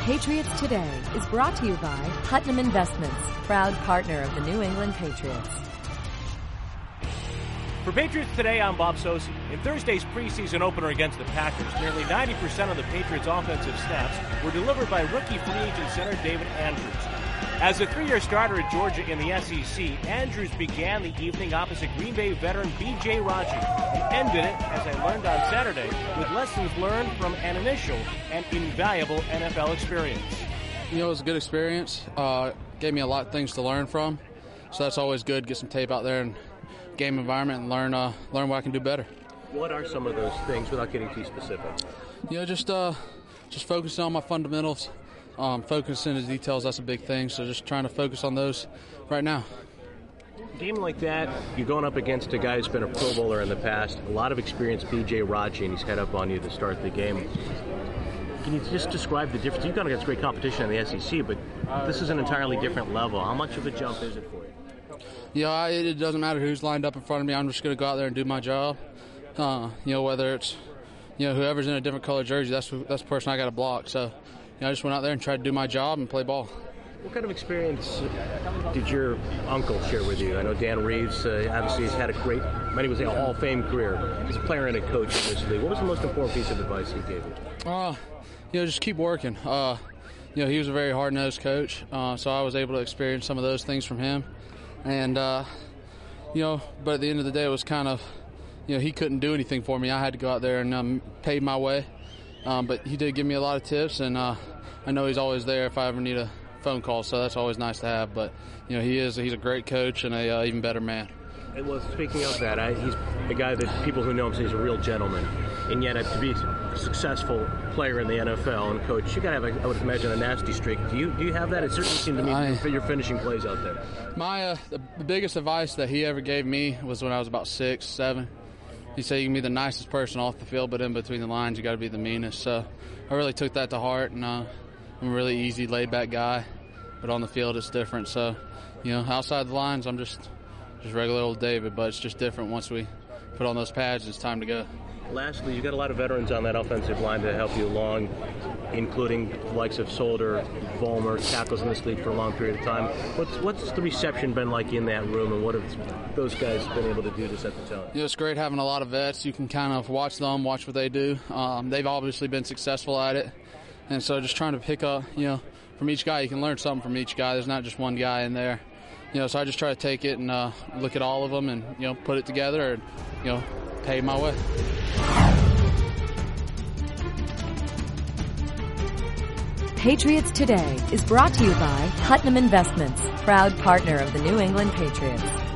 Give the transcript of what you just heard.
Patriots Today is brought to you by Putnam Investments, proud partner of the New England Patriots. For Patriots Today, I'm Bob Socci. In Thursday's preseason opener against the Packers, nearly 90% of the Patriots' offensive snaps were delivered by rookie free agent center David Andrews. As a three-year starter at Georgia in the SEC, Andrews began the evening opposite Green Bay veteran B.J. Raji and ended it, as I learned on Saturday, with lessons learned from an initial and invaluable NFL experience. You know, it was a good experience. Gave me a lot of things to learn from, so that's always good. Get some tape out there and game environment and learn what I can do better. What are some of those things, without getting too specific? You know, just focusing on my fundamentals. Focusing on the details, that's a big thing, so just trying to focus on those right now. A game like that, you're going up against a guy who's been a Pro Bowler in the past, a lot of experience, B.J. Raji, and he's head up on you to start the game. Can you just describe the difference? You've gone against great competition in the SEC, but this is an entirely different level. How much of a jump is it for you? Yeah, it doesn't matter who's lined up in front of me. I'm just going to go out there and do my job. Whether it's whoever's in a different color jersey, that's the person I got to block. So I just went out there and tried to do my job and play ball. What kind of experience did your uncle share with you? I know Dan Reeves obviously has had many would say a Hall of Fame career as a player and a coach in this league. What was the most important piece of advice he gave you? Just keep working. He was a very hard-nosed coach, so I was able to experience some of those things from him. And, but at the end of the day, it was kind of, he couldn't do anything for me. I had to go out there and pave my way. But he did give me a lot of tips, and I know he's always there if I ever need a phone call, so that's always nice to have. But, he's a great coach and a even better man. And well, speaking of that, he's a guy that people who know him say he's a real gentleman. And yet, to be a successful player in the NFL and coach, you got to have, I would imagine, a nasty streak. Do you have that? It certainly seemed to me for your finishing plays out there. The biggest advice that he ever gave me was when I was about 6, 7. He said you can be the nicest person off the field, but in between the lines, you got to be the meanest. So I really took that to heart, and I'm a really easy, laid-back guy. But on the field, it's different. So, outside the lines, I'm just regular old David, but it's just different once we put on those pads. It's time to go. Lastly, you've got a lot of veterans on that offensive line to help you along, including the likes of Solder, Vollmer, tackles in this league for a long period of time. What's the reception been like in that room, and what have those guys been able to do to set the tone? It's great having a lot of vets. You can kind of watch what they do. They've obviously been successful at it, and so just trying to pick up, from each guy. You can learn something from each guy. There's not just one guy in there. So I just try to take it and look at all of them and, put it together and, pave my way. Patriots Today is brought to you by Putnam Investments, proud partner of the New England Patriots.